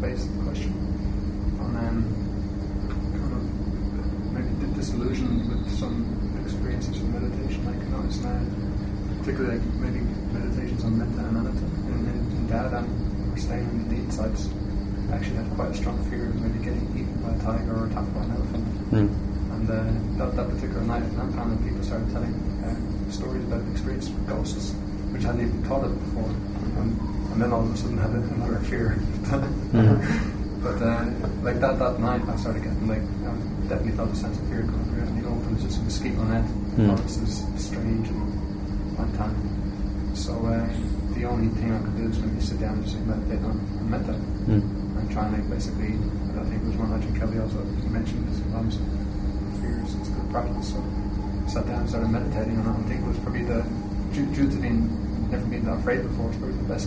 based question on kind of maybe disillusioned with some experiences from meditation. Like, notice now, particularly like maybe meditations on metta and anatta. In Dada, we're staying in the deep sites. I actually had quite a strong fear of maybe getting eaten by a tiger or attacked by an elephant. And that particular night in Nampan, people started telling stories about experience with ghosts, which I hadn't even thought of before. And then all of a sudden had another fear. But like that night, I started getting definitely felt a sense of fear coming through. And it was just a mosquito net. Oh, this is strange and uncanny. So the only thing I could do is maybe sit down and just meditate on metta. And try and basically, I think it was one Ajahn Kelly also mentioned this sometimes fears, it's good practice. So I sat down and started meditating on it. I think it was probably due to never being that afraid before, it's probably the best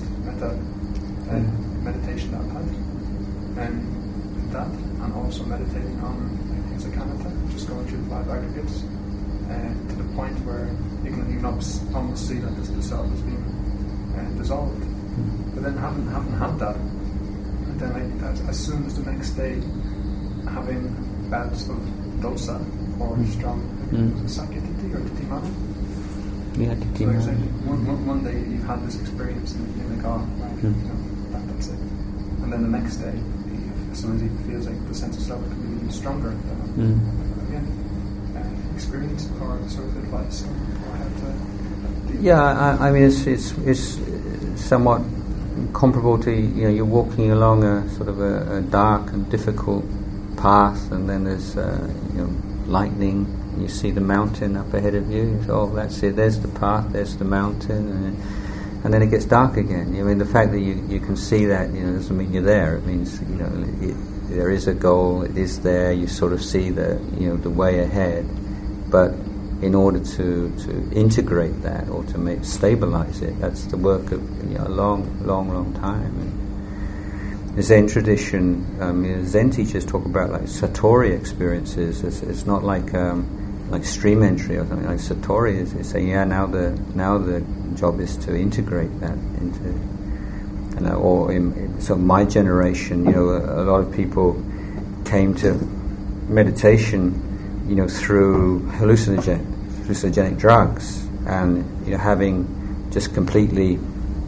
meditation that I've had. And that, and also meditating on things like anatta, just going through the 5 aggregates to the point where you can almost see that the self is being dissolved. But then having had that, and then as soon as the next day having bouts of dosa or strong sakyatiti or titimana. Yeah, titimana. So one day you've had this experience and you're like, oh, right, that's it. And then the next day, as soon as he feels like the sense of self can be even stronger, again, experience or sort of advice or how to. Yeah, I mean it's somewhat comparable to you're walking along a sort of a dark and difficult path, and then there's lightning, and you see the mountain up ahead of you. You say, oh, that's it. There's the path. There's the mountain, and then it gets dark again. I mean, the fact that you can see that doesn't mean you're there. It means there is a goal. It is there. You sort of see the way ahead, but in order to integrate that or to stabilize it, that's the work of a long time. And the Zen tradition, Zen teachers talk about like satori experiences. It's not like stream entry or something. Like satori is say, now the job is to integrate that into, or so my generation, a lot of people came to meditation through hallucinogenic drugs, and having just completely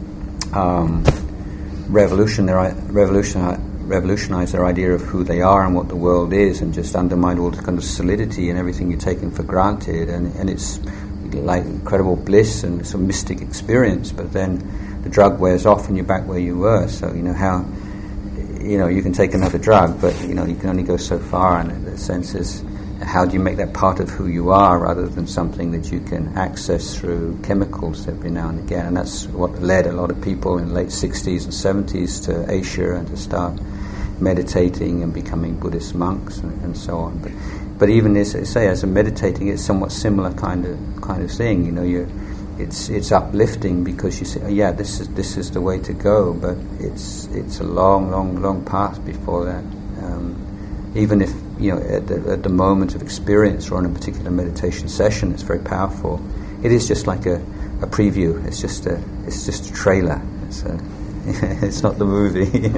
revolutionized their idea of who they are and what the world is, and just undermined all the kind of solidity and everything you're taking for granted, and it's like incredible bliss and some mystic experience. But then the drug wears off and you're back where you were. So how you can take another drug, but you can only go so far, and the sense is, how do you make that part of who you are rather than something that you can access through chemicals every now and again? And that's what led a lot of people in the late 60s and 70s to Asia and to start meditating and becoming Buddhist monks and so on. But even as a meditating, it's somewhat similar kind of thing. It's uplifting because you say, this is the way to go. But it's a long path before that. Even if at the moment of experience or on a particular meditation session, it's very powerful. It is just like a preview. It's just a trailer. It's not the movie.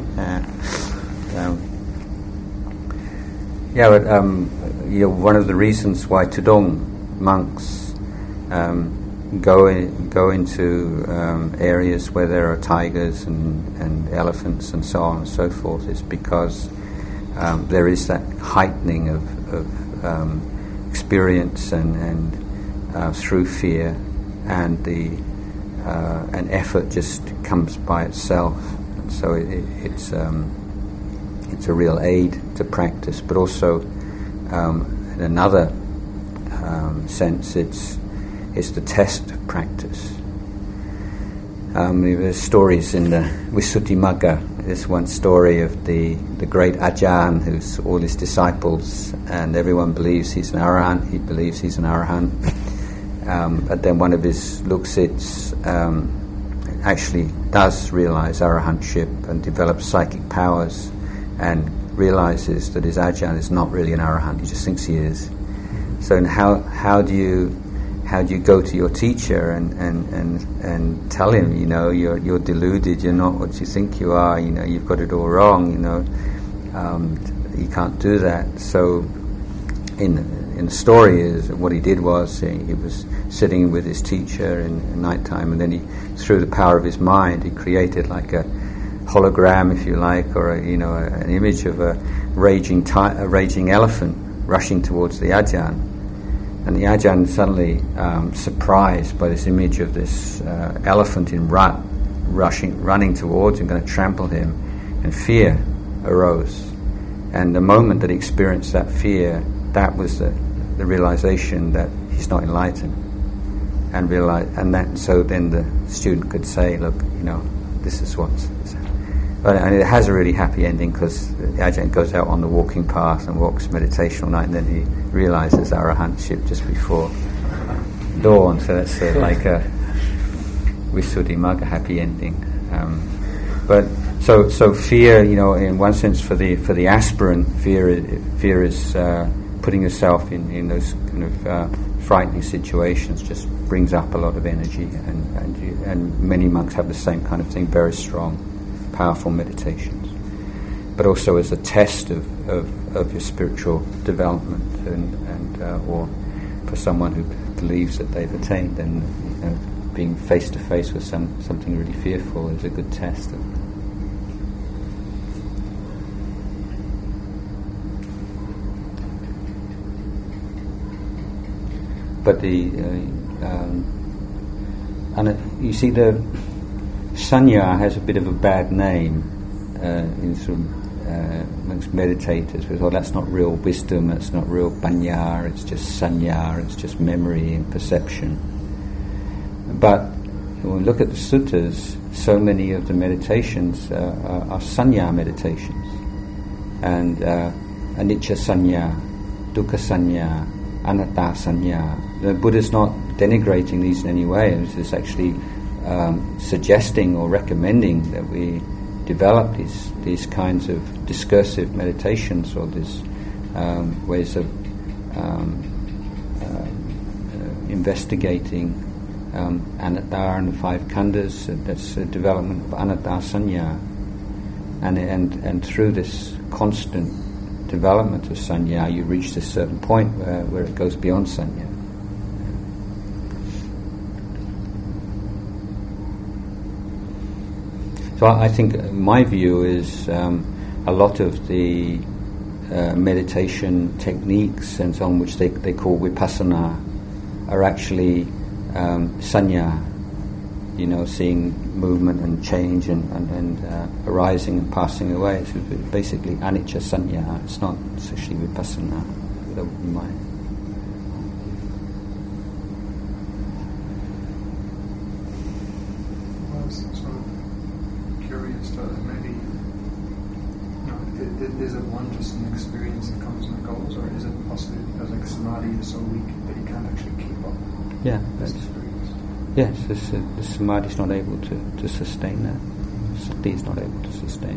One of the reasons why Tudong monks go into areas where there are tigers and elephants and so on and so forth is because there is that heightening of experience and through fear, and an effort just comes by itself. And so it's a real aid to practice, but also in another sense, it's the test of practice. There's stories in the Visuddhimagga. There's one story of the great Ajahn, who's all his disciples, and everyone believes he's an arahant. He believes he's an arahant. But then one of his luksits actually does realize arahantship and develops psychic powers, and realizes that his Ajahn is not really an arahant. He just thinks he is. So how do how do you go to your teacher and tell him, you're deluded, you're not what you think you are, you've got it all wrong, you can't do that. So in the story is what he did was he was sitting with his teacher in night time, and then he, through the power of his mind, he created like a hologram, if you like, or an image of a raging elephant rushing towards the Ajahn. And the Ajahn suddenly surprised by this image of this elephant in rut running towards him, going to trample him, and fear arose. And the moment that he experienced that fear, that was the realization that he's not enlightened. So then the student could say, look, this is what's... And it has a really happy ending, because the Ajahn goes out on the walking path and walks meditation all night, and then he realizes arahantship just before dawn. So that's like a Visuddhimagga, happy ending. But so fear, in one sense, for the aspirant, fear is putting yourself in those kind of frightening situations. Just brings up a lot of energy, and many monks have the same kind of thing, very strong, powerful meditations, but also as a test of your spiritual development, and or for someone who believes that they've attained, and being face to face with something really fearful is a good test. But you see, the sanya has a bit of a bad name amongst meditators, because that's not real wisdom, that's not real panya, it's just sanya, it's just memory and perception. But when we look at the suttas, so many of the meditations are sanya meditations, and anicca sanya, dukkha sanya, anatta sanya. The Buddha's not denigrating these in any way. It's actually suggesting or recommending that we develop these kinds of discursive meditations, or these ways of investigating anatta and the five khandhas. That's a development of anatta sanya, and through this constant development of sanya, you reach this certain point where it goes beyond sanya. So I think my view is a lot of the meditation techniques and so on, which they call vipassana, are actually sanya, seeing movement and change and arising and passing away. So basically anicca sanya. It's not actually vipassana. That would be mine. Is it one just an experience that comes and goes, or is it possibly because samadhi is so weak that you can't actually keep up this experience? Yes, the samadhi is not able to sustain that. Sati is not able to sustain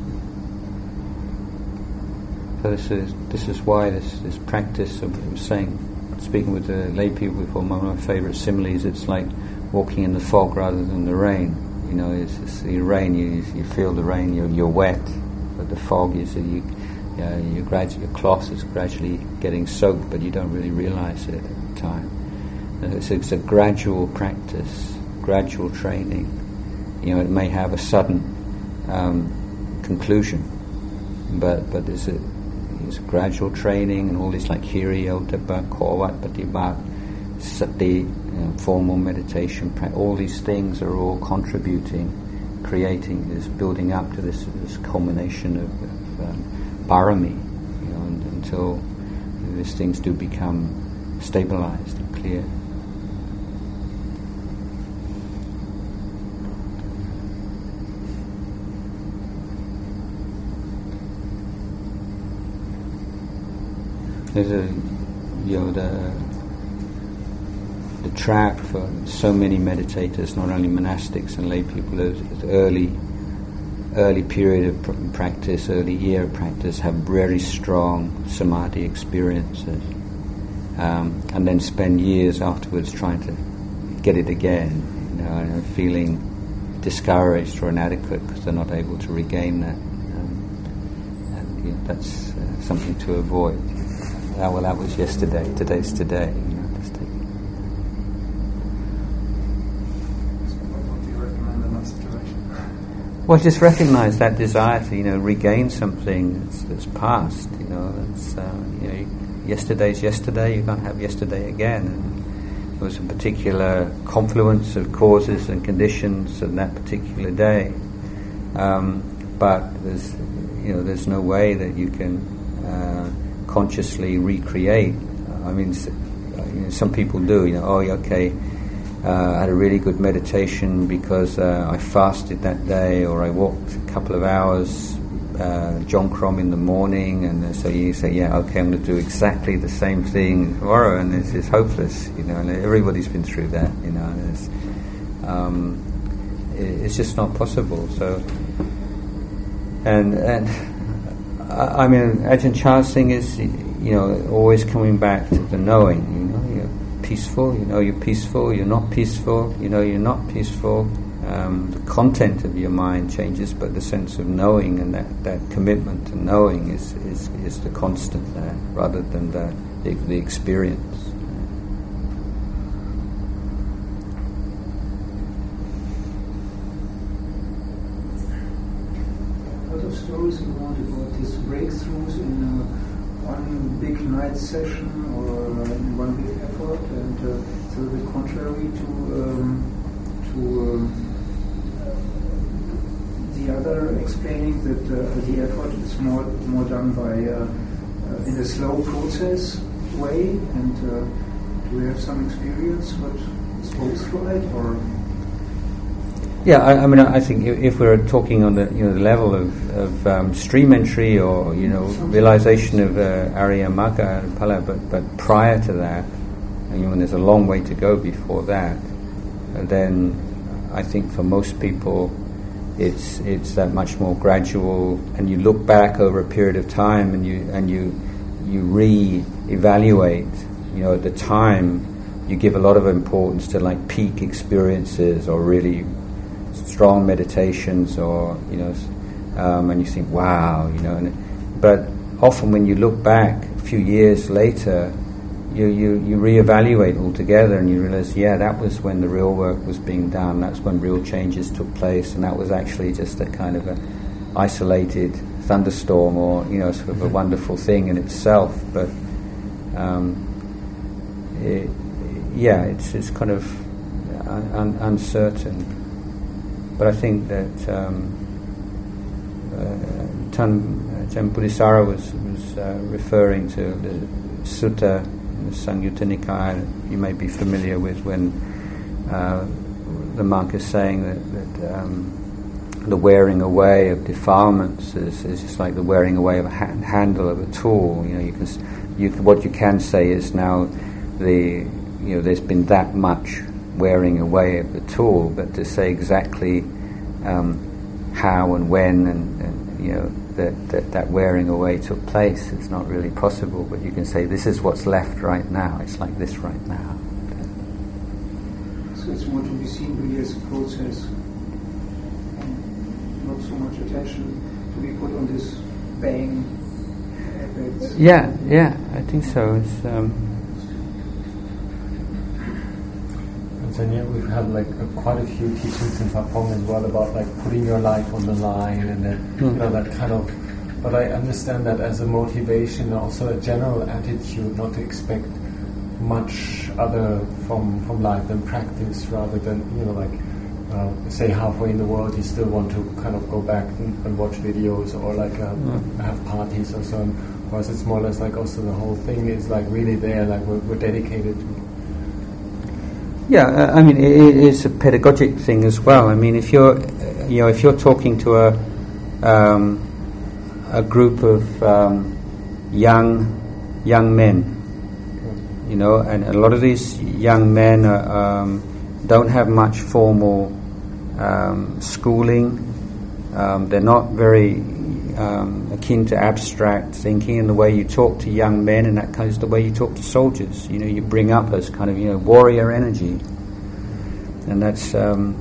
it. So this is why this practice of speaking with the lay people before, one of my favourite similes, it's like walking in the fog rather than the rain. It's the rain, you feel the rain, you're wet. But the fog is your cloth is gradually getting soaked, but you don't really realize it at the time. And it's a gradual practice, gradual training. It may have a sudden conclusion, but there's a gradual training, and all these like hiriyo, tapa, kovat, patibat, sati, formal meditation. All these things are all contributing, creating this, building up to this culmination of parami, until these things do become stabilized and clear. There's the trap for so many meditators, not only monastics and lay people, the early period of practice, early year of practice, have very strong samadhi experiences, and then spend years afterwards trying to get it again, and feeling discouraged or inadequate because they're not able to regain that. And that's something to avoid. Well, that was yesterday. Today's today. Just take it. What do you recommend in that situation? Well, just recognise that desire to, regain something that's past. Yesterday's yesterday. You can't have yesterday again. And there was a particular confluence of causes and conditions in that particular day, but there's no way that you can consciously recreate. I mean, some people do. I had a really good meditation because I fasted that day, or I walked a couple of hours Jongkrom in the morning, and so you say, I'm going to do exactly the same thing tomorrow, and it's hopeless, and everybody's been through that, it's just not possible. So, and I mean, Ajahn Chah's thing is, always coming back to the knowing. You're peaceful. You're peaceful. You're not peaceful. You're not peaceful. The content of your mind changes, but the sense of knowing and that commitment to knowing is the constant there, rather than the experience. A lot of stories around about these breakthroughs in one big night session or in one big effort, and so the contrary to the other explaining that the effort is more done by in a slow process way. And do we have some experience what is both right, or? Yeah, I think if we're talking on the the level of stream entry or realization of Arya Magga and Phala, but prior to that, when there's a long way to go before that, then I think for most people it's that much more gradual, and you look back over a period of time and you re-evaluate. At the time you give a lot of importance to like peak experiences or really strong meditations, or and you think, wow, but often when you look back a few years later, you re-evaluate altogether, and you realize, that was when the real work was being done. That's when real changes took place, and that was actually just a kind of a isolated thunderstorm, or sort of a wonderful thing in itself. But it's kind of uncertain. But I think that Ajahn Buddhisara was referring to the sutta in the Samyutta Nikaya. You may be familiar with, when the monk is saying that the wearing away of defilements is just like the wearing away of a handle of a tool. What you can say is now there's been that much wearing away of the tool, but to say exactly how and when and that wearing away took place, it's not really possible. But you can say this is what's left right now. It's like this right now. So it's more to be seen really as a process, not so much attention to be put on this bang effects. Yeah, I think so. It's And yet we've had quite a few teachings in Papong as well about putting your life on the line, and that that kind of. But I understand that as a motivation, also a general attitude not to expect much other from life than practice, rather than say halfway in the world you still want to kind of go back and watch videos or have parties or so. Whereas it's more or less also the whole thing is really there, we're dedicated to. Yeah, it's a pedagogic thing as well. I mean, if you're talking to a group of young men, and a lot of these young men don't have much formal schooling. They're not very akin to abstract thinking, and the way you talk to young men, and that kind of the way you talk to soldiers. You bring up as kind of warrior energy, and that's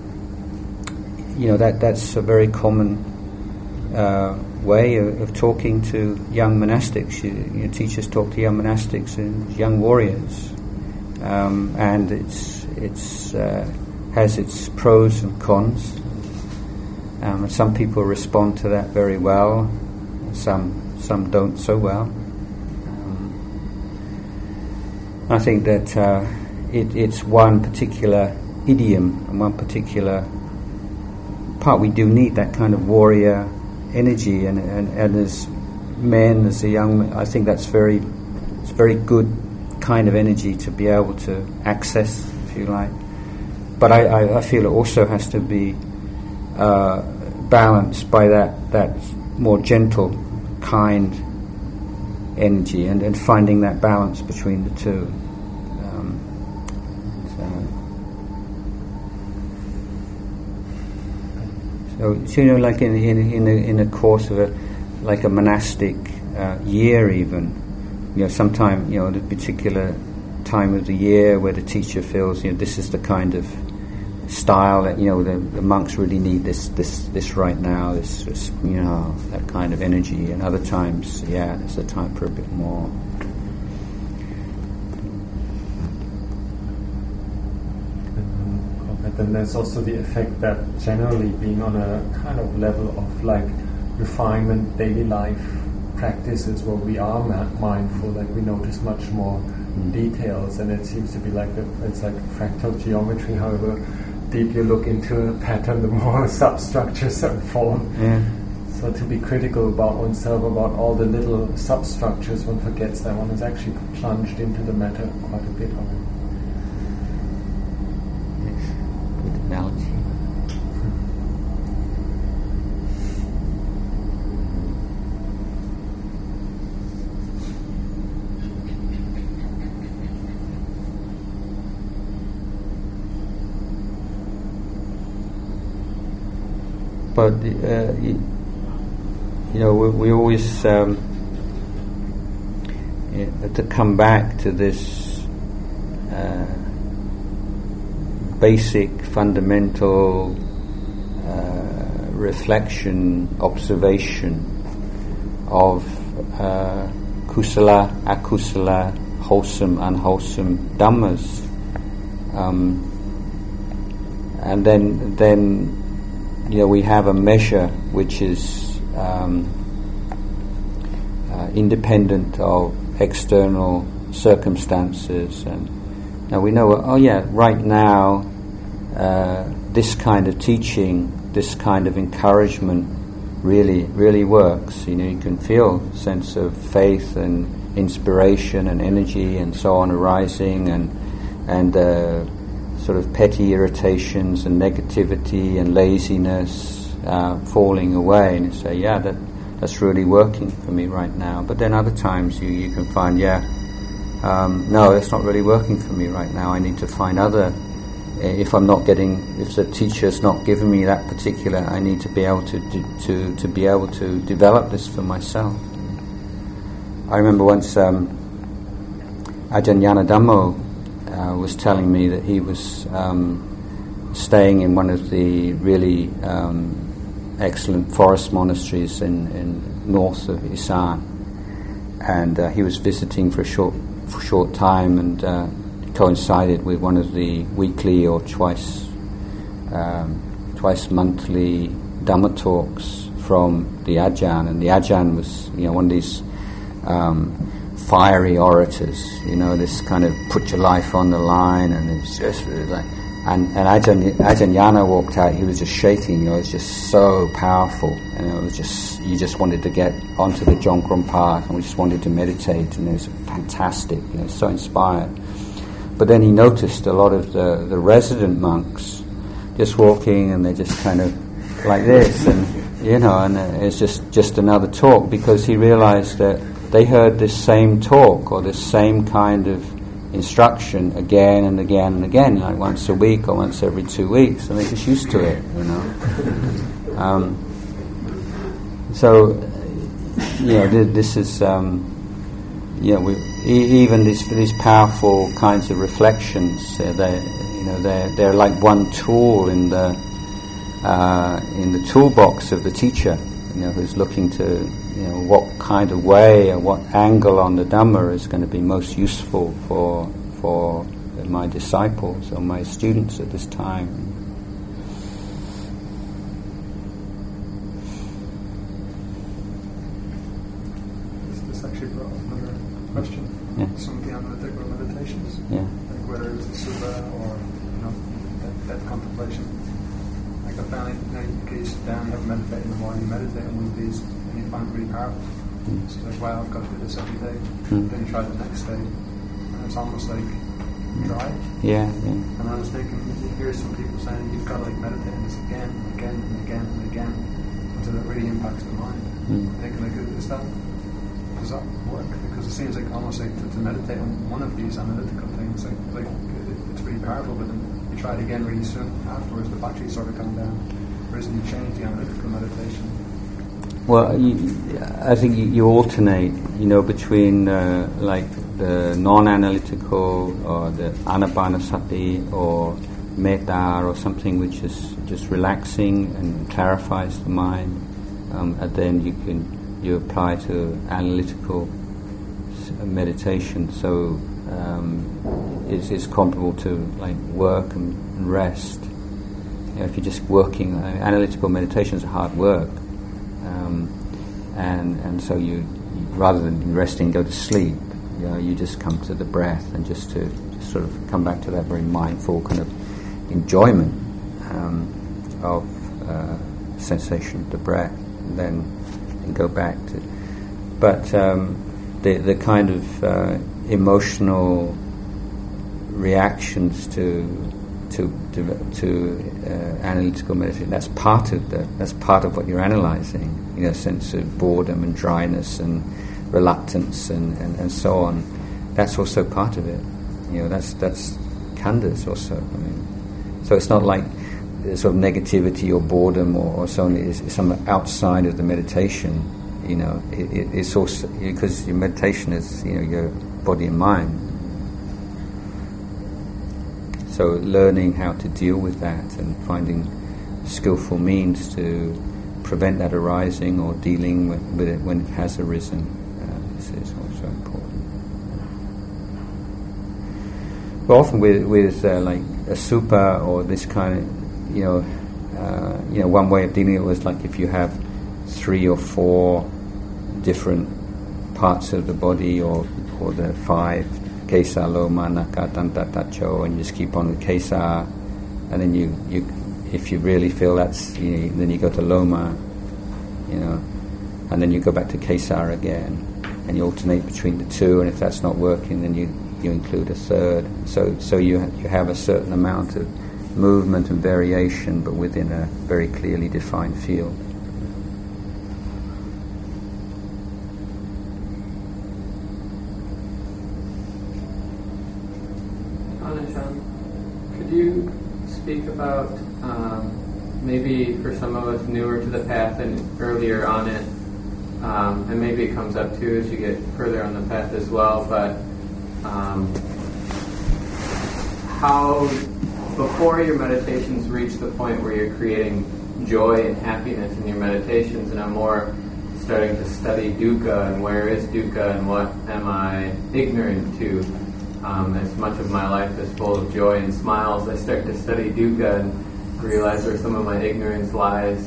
that's a very common way of talking to young monastics. Teachers talk to young monastics and young warriors, and it's has its pros and cons. Some people respond to that very well, some don't so well. I think that it's one particular idiom and one particular part. We do need that kind of warrior energy, and as men, as a young man, I think it's very good kind of energy to be able to access, if you like. But I feel it also has to be balanced by that more gentle, kind energy, and finding that balance between the two. So like in the course of a monastic year, even, sometime the particular time of the year where the teacher feels this is the kind of style that the monks really need this right now, this that kind of energy, and other times there's a time for a bit more. Then there's also the effect that generally being on a kind of level of refinement, daily life practices where we are mindful, we notice much more details, and it seems to be it's like fractal geometry. However deep you look into a pattern, the more substructures form. Yeah. So to be critical about oneself, about all the little substructures, one forgets that one is actually plunged into the matter quite a bit of it. Analogy. But we always have to come back to this basic, fundamental reflection, observation of kusala, akusala, wholesome, unwholesome dhammas, and then we have a measure which is independent of external circumstances, and now we know, right now, this kind of teaching, this kind of encouragement really works. You can feel a sense of faith and inspiration and energy and so on arising, and sort of petty irritations and negativity and laziness falling away, and you say, that's really working for me right now. But then other times you can find, no, that's not really working for me right now. I need to find other. If the teacher's not giving me that particular, I need to be able to be able to develop this for myself. I remember once Ajahn Yanadhammo was telling me that he was staying in one of the really excellent forest monasteries in north of Isan, and he was visiting for a short time, and coincided with one of the weekly or twice monthly Dhamma talks from the Ajahn, and the Ajahn was one of these fiery orators, this kind of put your life on the line, and it's just really and Ajahn Yana walked out, he was just shaking, it was just so powerful, and it was just, you just wanted to get onto the Jongkron path, and we just wanted to meditate, and it was fantastic, so inspired. But then he noticed a lot of the resident monks just walking, and they're just kind of like this, and and it's just another talk, because he realized that they heard this same talk or this same kind of instruction again and again and again, like once a week or once every 2 weeks, and they're just used to it, So this is even these powerful kinds of reflections. They're like one tool in the toolbox of the teacher. Who's looking to what kind of way or what angle on the Dhamma is going to be most useful for my disciples or my students at this time. This actually brought up another question. Yeah. Some of the analytical meditations, like whether it's a sutta or that contemplation. Like I found in case down you haven't meditated in the morning, you meditate on one of these and you find it really powerful. So like, wow, I've got to do this every day. Then you try it the next day, and it's almost like dry. Yeah. And I was thinking, you hear some people saying you've got to meditate on this again and again and again and again until it really impacts the mind. I'm thinking, does that work? Because it seems like almost like to meditate on one of these analytical things, like it's really powerful, but then you try it again really soon afterwards, the battery sort of come down. Whereas you change the analytical meditation. Well, I think you alternate, between like the non-analytical or the anapanasati or metta or something which is just relaxing and clarifies the mind, and then you apply to analytical meditation. So it's comparable to like work and rest. If you're just working, analytical meditation is hard work. And so you rather than resting, go to sleep. You just come to the breath and just sort of come back to that very mindful kind of enjoyment of sensation of the breath, and then go back to. But the kind of emotional reactions to analytical meditation, that's part of what you're analysing. A sense of boredom and dryness and reluctance and so on. That's also part of it. That's khandhas also. So it's not like sort of negativity or boredom or so on. It's something outside of the meditation. It's also because your meditation is your body and mind. So learning how to deal with that and finding skillful means to prevent that arising or dealing with it when it has arisen. This is also important. But often with like a supa or this kind of, one way of dealing with it was like if you have 3 or 4 different parts of the body or the 5, kesa, loma, naka, danta, tacho, and you just keep on with kesa, and then you if you really feel that's, then you go to loma, and then you go back to kesa again, and you alternate between the two, and if that's not working, then you include a third. So you have a certain amount of movement and variation, but within a very clearly defined field. Could you speak about maybe for some of us newer to the path and earlier on it, and maybe it comes up too as you get further on the path as well, but how before your meditations reach the point where you're creating joy and happiness in your meditations, and I'm more starting to study dukkha and where is dukkha and what am I ignorant to. As much of my life is full of joy and smiles, I start to study dukkha and realize where some of my ignorance lies.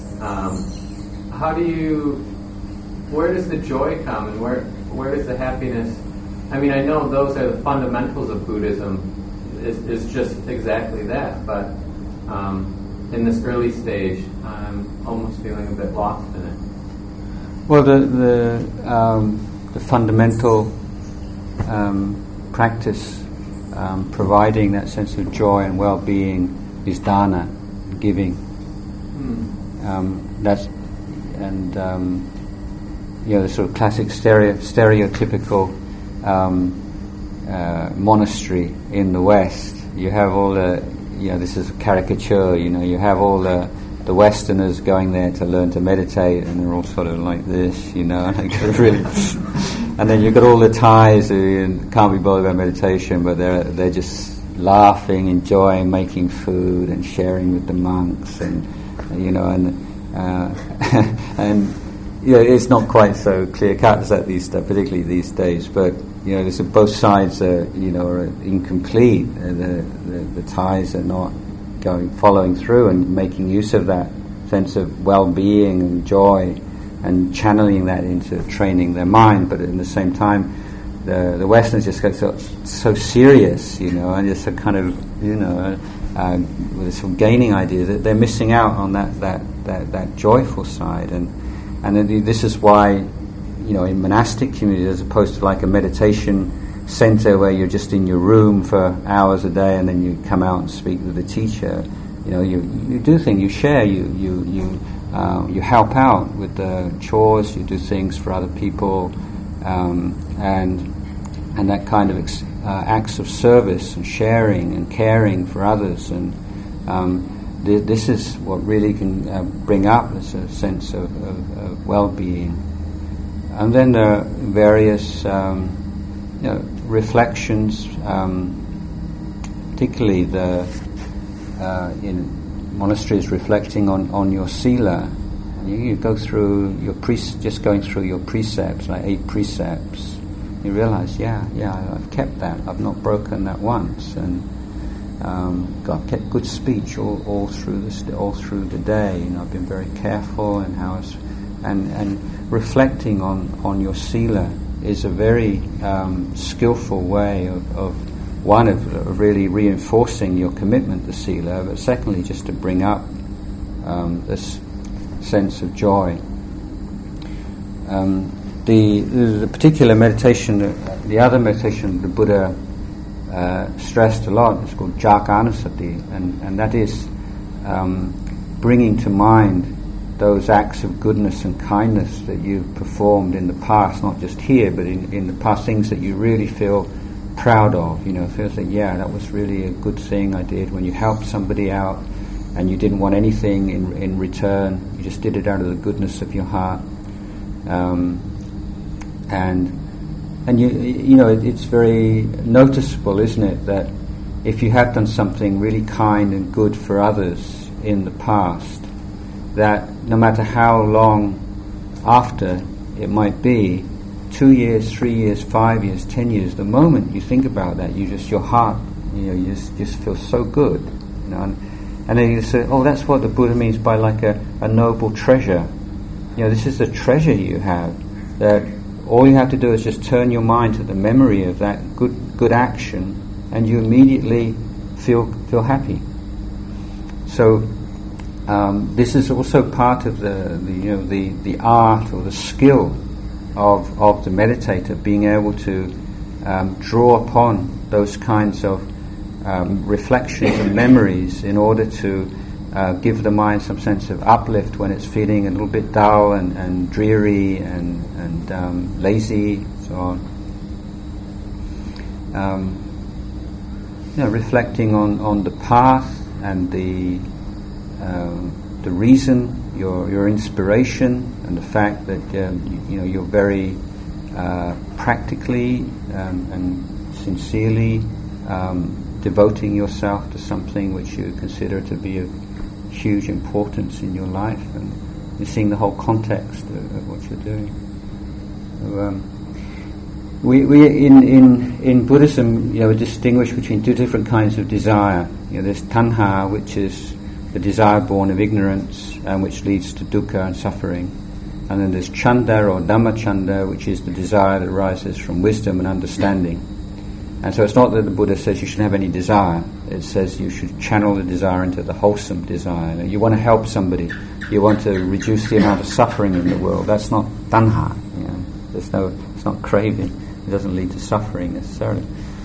Where does the joy come, and where does the happiness? I know those are the fundamentals of Buddhism, is just exactly that, but in this early stage, I'm almost feeling a bit lost in it. Well, the fundamental practice providing that sense of joy and well-being is dana, giving. That's the sort of classic stereotypical monastery in the West. You have all the, this is a caricature. You have all the the Westerners going there to learn to meditate, and they're all sort of like this, you know, and really. And then you've got all the Thais who can't be bothered about meditation, but they're just laughing, enjoying making food and sharing with the monks, and you know, and you know, it's not quite so clear cut as that particularly these days. But you know, both sides are incomplete. The Thais are not following through and making use of that sense of well-being and joy, and channeling that into training their mind. But at the same time, the Westerners just get so serious, you know, and just a kind of, you know, with this sort of gaining idea that they're missing out on that joyful side. And this is why, you know, in monastic communities, as opposed to like a meditation center where you're just in your room for hours a day and then you come out and speak with the teacher, you know, you do things, you share, you help out with the chores, you do things for other people, and that kind of acts of service and sharing and caring for others, and this is what really can bring up as a sense of well-being. And then there are various reflections, particularly in monasteries, reflecting on your sila. You go through just going through your precepts, like 8 precepts. You realize, I've kept that. I've not broken that once, and I've kept good speech all through the day. You know, I've been very careful, and reflecting on your sila is a very skillful way of really reinforcing your commitment to sila, but secondly, just to bring up this sense of joy. The particular meditation, the other meditation the Buddha stressed a lot, is called Jhakanusati, and that is bringing to mind those acts of goodness and kindness that you've performed in the past, not just here, but in the past, things that you really feel proud of. You know, feels like, that was really a good thing I did when you helped somebody out and you didn't want anything in return. You just did it out of the goodness of your heart. And you know, it's very noticeable, isn't it, that if you have done something really kind and good for others in the past, that no matter how long after it might be, 2 years, 3 years, 5 years, 10 years, the moment you think about that, your heart, you know, you just feel so good, you know. And then you say, that's what the Buddha means by like a noble treasure. You know, this is a treasure you have, that all you have to do is just turn your mind to the memory of that good action, and you immediately feel happy. So this is also part of the art or the skill of the meditator, being able to draw upon those kinds of reflections and memories in order to give the mind some sense of uplift when it's feeling a little bit dull and dreary and lazy, so on. Reflecting on the path and the reason, your inspiration, and the fact that you're very practically and sincerely devoting yourself to something which you consider to be of huge importance in your life, and you're seeing the whole context of what you're doing. So, we in Buddhism, we distinguish between 2 different kinds of desire. There's tanha, which is the desire born of ignorance and which leads to dukkha and suffering, and then there's chanda or dhammachanda, which is the desire that arises from wisdom and understanding. And so it's not that the Buddha says you shouldn't have any desire. It says you should channel the desire into the wholesome desire. You want to help somebody. You want to reduce the amount of suffering in the world. That's not tanha. It's not craving. It doesn't lead to suffering necessarily.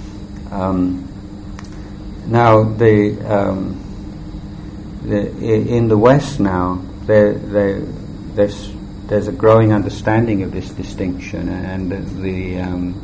Now, in the West now, there's a growing understanding of this distinction, and the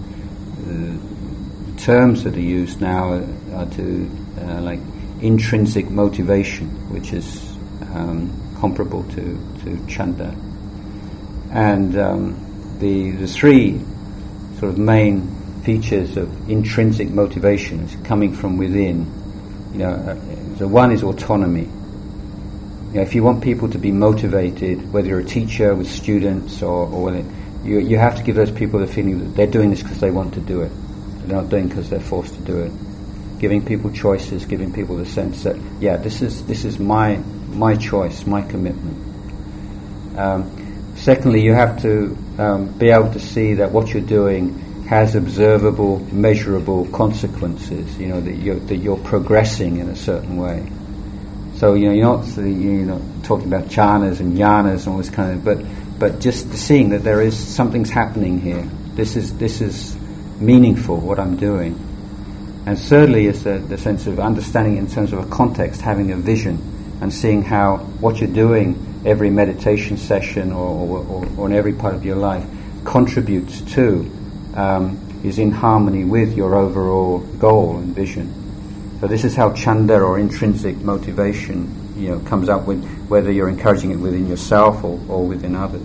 terms that are used now are to like intrinsic motivation, which is comparable to Chanda. And the three sort of main features of intrinsic motivation is coming from within. So one is autonomy. If you want people to be motivated, whether you're a teacher with students or whether you have to give those people the feeling that they're doing this because they want to do it. They're not doing it because they're forced to do it. Giving people choices, giving people the sense that this is my choice, my commitment. Secondly, you have to be able to see that what you're doing has observable, measurable consequences. That you're progressing in a certain way. So you're not talking about jhanas and jnanas and all this kind of, but just seeing that there is something's happening here. This is meaningful what I'm doing. And thirdly is the sense of understanding in terms of a context, having a vision, and seeing how what you're doing every meditation session or in every part of your life contributes to, is in harmony with your overall goal and vision. So this is how Chanda or intrinsic motivation, comes up with, whether you're encouraging it within yourself or within others.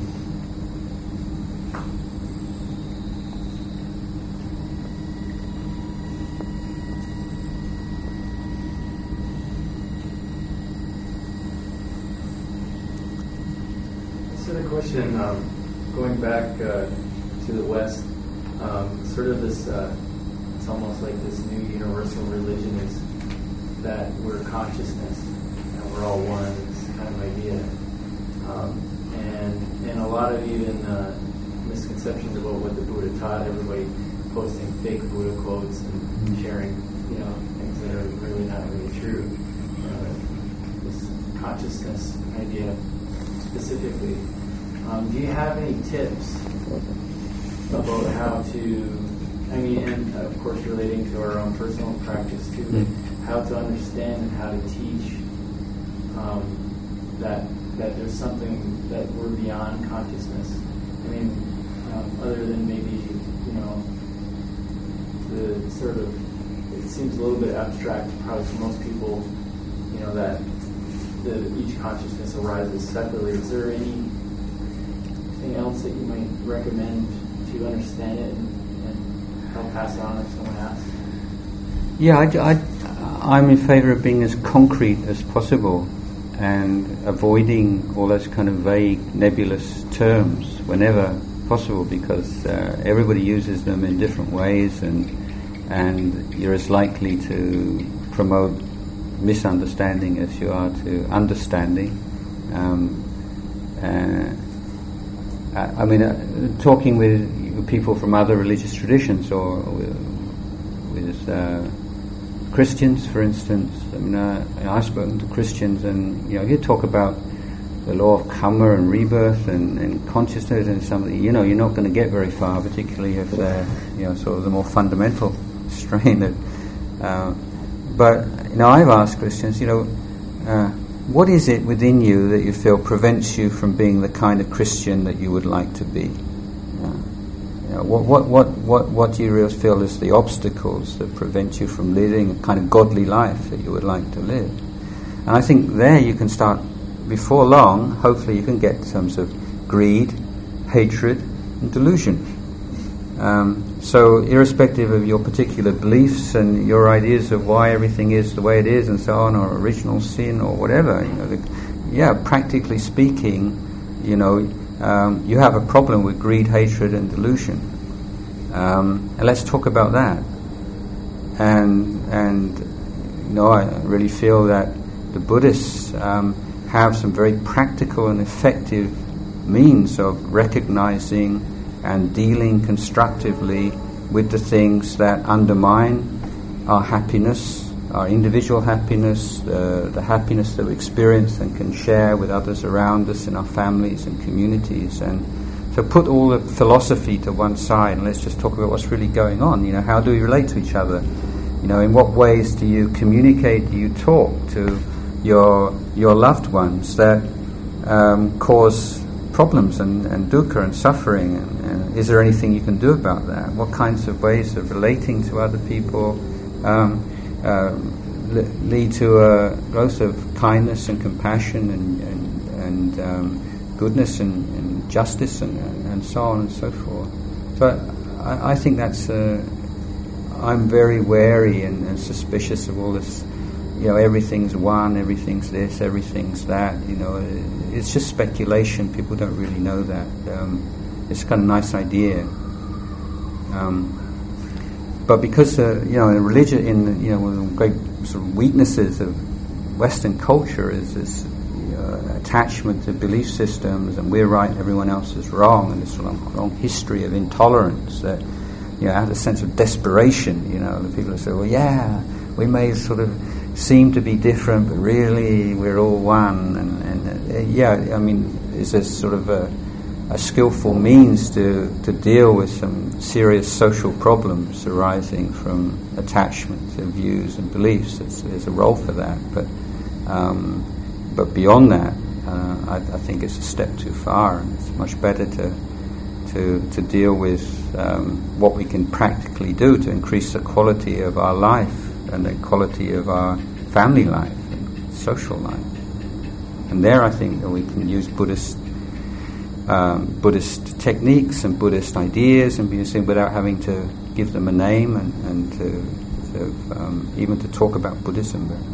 So the question, going back to the West, sort of this. It's almost like this new universal religion is that we're consciousness and we're all one, this kind of idea. And a lot of even misconceptions about what the Buddha taught, everybody posting fake Buddha quotes and sharing, things that are really not really true. This consciousness idea specifically. Do you have any tips about how to, and of course relating to our own personal practice too, how to understand and how to teach that there's something that we're beyond consciousness. Other than maybe, the sort of, it seems a little bit abstract probably for most people, that each consciousness arises separately. Is there anything else that you might recommend to understand it and I'll pass it on if someone asks? Yeah, I'm in favour of being as concrete as possible and avoiding all those kind of vague, nebulous terms whenever possible, because everybody uses them in different ways, and you're as likely to promote misunderstanding as you are to understanding. Talking with people from other religious traditions or with Christians, for instance. I've spoken to Christians, and you talk about the law of karma and rebirth and consciousness and something. You're not going to get very far, particularly if they're sort of the more fundamental strain. But I've asked Christians, what is it within you that you feel prevents you from being the kind of Christian that you would like to be? What do you really feel is the obstacles that prevent you from living a kind of godly life that you would like to live? And I think there you can start. Before long, hopefully you can get terms of greed, hatred, and delusion. So irrespective of your particular beliefs and your ideas of why everything is the way it is and so on, or original sin or whatever, practically speaking, you have a problem with greed, hatred, and delusion. And let's talk about that. And I really feel that the Buddhists have some very practical and effective means of recognizing and dealing constructively with the things that undermine our happiness, our individual happiness, the happiness that we experience and can share with others around us in our families and communities. And so put all the philosophy to one side and let's just talk about what's really going on. How do we relate to each other? In what ways do you communicate, do you talk to your loved ones that cause problems and dukkha and suffering, and is there anything you can do about that? What kinds of ways of relating to other people lead to a growth of kindness and compassion and and goodness and justice and so on and so forth. So I think that's. I'm very wary and suspicious of all this. Everything's one, everything's this, everything's that. It's just speculation. People don't really know that. It's kind of a nice idea. But because religion, one of the great sort of weaknesses of Western culture is this attachment to belief systems, and we're right and everyone else is wrong, and this sort of long history of intolerance that have a sense of desperation. The people who say, well, yeah, we may sort of seem to be different, but really we're all one, is this sort of a skillful means to deal with some serious social problems arising from attachment to views and beliefs. There's a role for that, but beyond that, I think it's a step too far, and it's much better to deal with what we can practically do to increase the quality of our life and the quality of our family life and social life. And there I think that we can use Buddhist techniques and Buddhist ideas and without having to give them a name and to even to talk about Buddhism very much.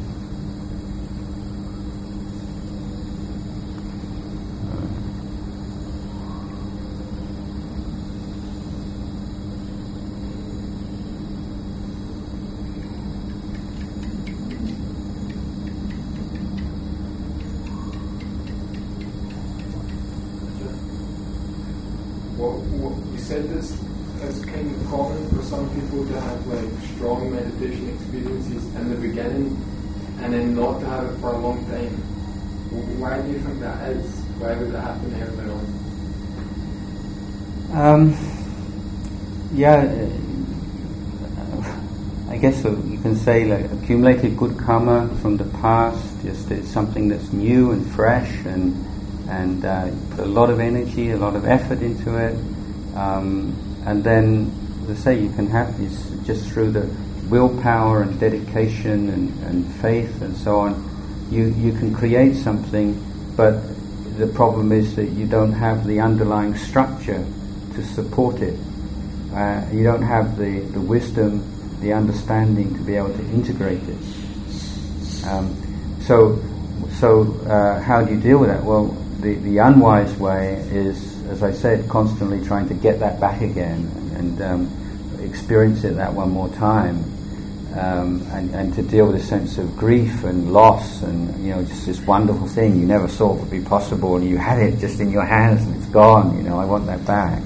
You said this as kind of common for some people to have like strong meditation experiences in the beginning and then not to have it for a long time. Why do you think that is? Why would that happen early on? I guess you can say like accumulated good karma from the past. Just it's something that's new and fresh, and put a lot of energy, a lot of effort into it. And then, as I say, you can have this just through the willpower and dedication and faith and so on. You can create something, but the problem is that you don't have the underlying structure to support it. You don't have the wisdom, the understanding to be able to integrate it. So how do you deal with that? Well, the unwise way is, as I said, constantly trying to get that back again and experience it that one more time, and to deal with a sense of grief and loss and just this wonderful thing you never thought would be possible, and you had it just in your hands and it's gone. I want that back.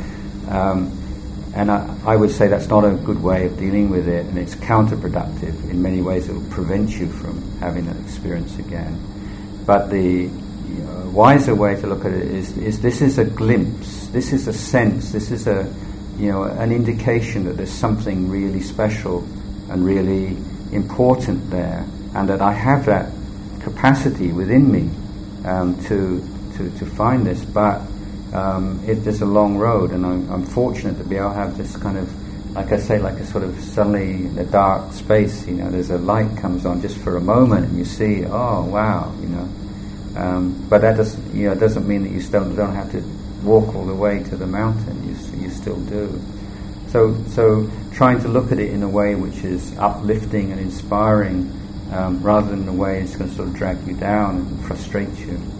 And I would say that's not a good way of dealing with it, and it's counterproductive. In many ways it will prevent you from having that experience again. But the wiser way to look at it is this is a glimpse, this is a sense, this is an indication that there's something really special and really important there, and that I have that capacity within me to find this. But there's a long road, and I'm fortunate to be able to have this kind of, like I say, like a sort of suddenly in a dark space, there's a light comes on just for a moment, and you see, oh wow, but that doesn't mean that you still don't have to walk all the way to the mountain. You still do. So trying to look at it in a way which is uplifting and inspiring, rather than in a way it's going to sort of drag you down and frustrate you.